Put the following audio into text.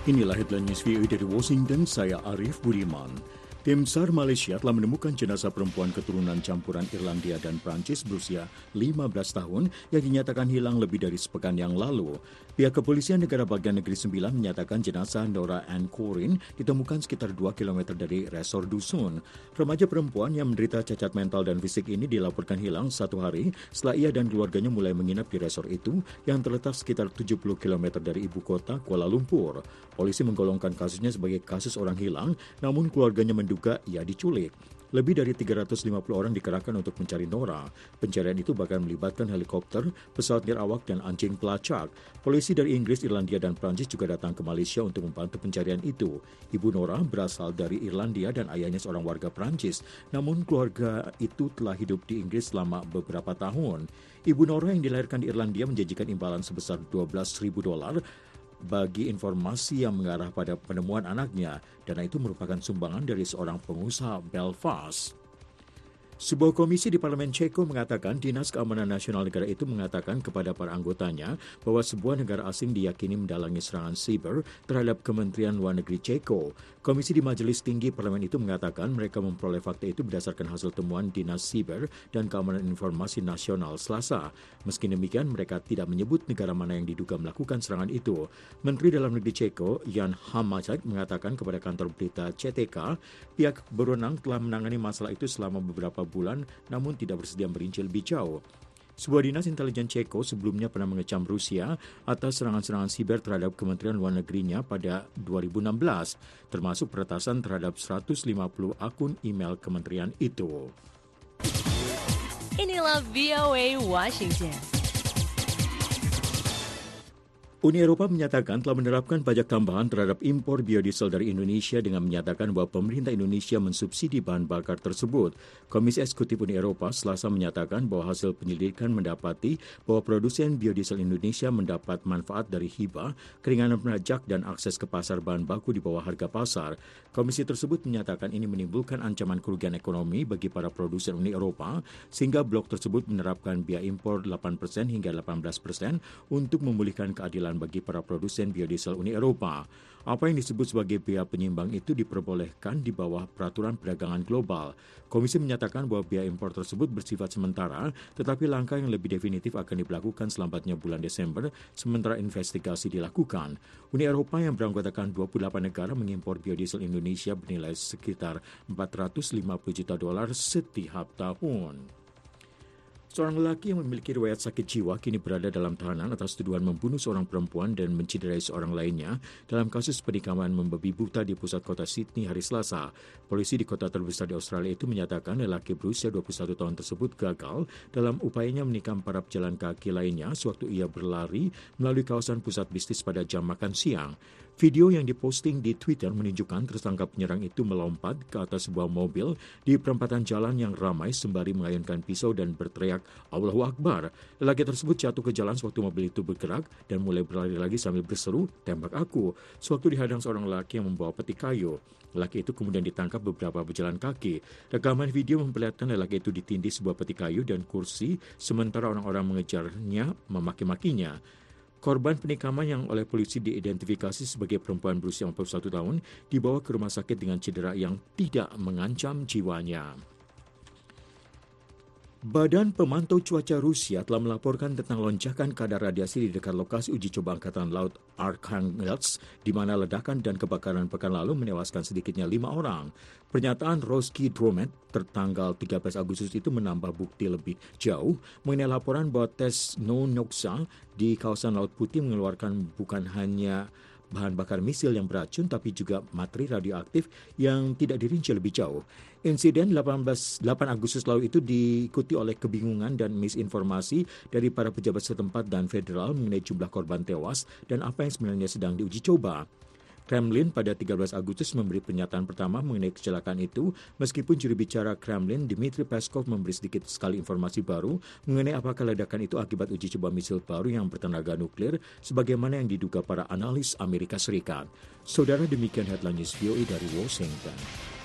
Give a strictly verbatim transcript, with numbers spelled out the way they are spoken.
Inilah headline news V O A dari Washington, saya Arif Budiman. Tim SAR Malaysia telah menemukan jenazah perempuan keturunan campuran Irlandia dan Prancis berusia lima belas tahun yang dinyatakan hilang lebih dari sepekan yang lalu. Pihak Kepolisian Negara Bagian Negeri Sembilan menyatakan jenazah Nora Ann Corin ditemukan sekitar dua kilometer dari resor dusun. Remaja perempuan yang menderita cacat mental dan fisik ini dilaporkan hilang satu hari setelah ia dan keluarganya mulai menginap di resor itu yang terletak sekitar tujuh puluh kilometer dari ibu kota Kuala Lumpur. Polisi menggolongkan kasusnya sebagai kasus orang hilang, namun keluarganya menduga ia diculik. Lebih dari tiga ratus lima puluh orang dikerahkan untuk mencari Nora. Pencarian itu bahkan melibatkan helikopter, pesawat nirawak, dan anjing pelacak. Polisi dari Inggris, Irlandia, dan Prancis juga datang ke Malaysia untuk membantu pencarian itu. Ibu Nora berasal dari Irlandia dan ayahnya seorang warga Prancis. Namun keluarga itu telah hidup di Inggris selama beberapa tahun. Ibu Nora yang dilahirkan di Irlandia menjanjikan imbalan sebesar dua belas ribu dolar bagi informasi yang mengarah pada penemuan anaknya. Dana itu merupakan sumbangan dari seorang pengusaha Belfast. Sebuah komisi di Parlemen Ceko mengatakan Dinas Keamanan Nasional negara itu mengatakan kepada para anggotanya bahwa sebuah negara asing diyakini mendalangi serangan siber terhadap Kementerian Luar Negeri Ceko. Komisi di Majelis Tinggi Parlemen itu mengatakan mereka memperoleh fakta itu berdasarkan hasil temuan Dinas Siber dan Keamanan Informasi Nasional Selasa. Meski demikian, mereka tidak menyebut negara mana yang diduga melakukan serangan itu. Menteri Dalam Negeri Ceko, Jan Hamacek, mengatakan kepada kantor berita C T K, pihak berwenang telah menangani masalah itu selama beberapa bulan, namun tidak bersedia merinci lebih jauh. Sebuah dinas intelijen Ceko sebelumnya pernah mengecam Rusia atas serangan-serangan siber terhadap Kementerian Luar Negerinya pada dua ribu enam belas, termasuk peretasan terhadap seratus lima puluh akun email kementerian itu. Inilah V O A Washington. Uni Eropa menyatakan telah menerapkan pajak tambahan terhadap impor biodiesel dari Indonesia dengan menyatakan bahwa pemerintah Indonesia mensubsidi bahan bakar tersebut. Komisi Eksekutif Uni Eropa Selasa menyatakan bahwa hasil penyelidikan mendapati bahwa produsen biodiesel Indonesia mendapat manfaat dari hibah, keringanan pajak, dan akses ke pasar bahan baku di bawah harga pasar. Komisi tersebut menyatakan ini menimbulkan ancaman kerugian ekonomi bagi para produsen Uni Eropa, sehingga blok tersebut menerapkan biaya impor delapan persen hingga delapan belas persen untuk memulihkan keadilan bagi para produsen biodiesel Uni Eropa. Apa yang disebut sebagai biaya penyimbang itu diperbolehkan di bawah peraturan perdagangan global. Komisi menyatakan bahwa biaya impor tersebut bersifat sementara, tetapi langkah yang lebih definitif akan dilakukan selambatnya bulan Desember, sementara investigasi dilakukan. Uni Eropa yang beranggotakan dua puluh delapan negara mengimpor biodiesel Indonesia bernilai sekitar empat ratus lima puluh juta dolar setiap tahun. Seorang lelaki yang memiliki riwayat sakit jiwa kini berada dalam tahanan atas tuduhan membunuh seorang perempuan dan menciderai seorang lainnya dalam kasus penikaman membabi buta di pusat kota Sydney hari Selasa. Polisi di kota terbesar di Australia itu menyatakan lelaki berusia dua puluh satu tahun tersebut gagal dalam upayanya menikam para pejalan kaki lainnya sewaktu ia berlari melalui kawasan pusat bisnis pada jam makan siang. Video yang diposting di Twitter menunjukkan tersangka penyerang itu melompat ke atas sebuah mobil di perempatan jalan yang ramai sembari mengayunkan pisau dan berteriak Allahu Akbar. Lelaki tersebut jatuh ke jalan sewaktu mobil itu bergerak dan mulai berlari lagi sambil berseru, "Tembak aku!" Sewaktu dihadang seorang lelaki yang membawa peti kayu. Lelaki itu kemudian ditangkap beberapa pejalan kaki. Rekaman video memperlihatkan lelaki itu ditindih sebuah peti kayu dan kursi, sementara orang-orang mengejarnya memaki-makinya. Korban penikaman yang oleh polisi diidentifikasi sebagai perempuan berusia empat puluh satu tahun dibawa ke rumah sakit dengan cedera yang tidak mengancam jiwanya. Badan Pemantau Cuaca Rusia telah melaporkan tentang lonjakan kadar radiasi di dekat lokasi uji coba Angkatan Laut Arkhangelsk, di mana ledakan dan kebakaran pekan lalu menewaskan sedikitnya lima orang. Pernyataan Roski Dromet tertanggal tiga belas Agustus itu menambah bukti lebih jauh mengenai laporan bahwa tes Nonoksa di kawasan Laut Putih mengeluarkan bukan hanya bahan bakar misil yang beracun, tapi juga materi radioaktif yang tidak dirinci lebih jauh. Insiden delapan belas, delapan Agustus lalu itu diikuti oleh kebingungan dan misinformasi dari para pejabat setempat dan federal mengenai jumlah korban tewas dan apa yang sebenarnya sedang diuji coba. Kremlin pada tiga belas Agustus memberi pernyataan pertama mengenai kecelakaan itu, meskipun juru bicara Kremlin Dmitry Peskov memberi sedikit sekali informasi baru mengenai apakah ledakan itu akibat uji coba misil baru yang bertenaga nuklir, sebagaimana yang diduga para analis Amerika Serikat. Saudara, demikian headline news V O A dari Washington.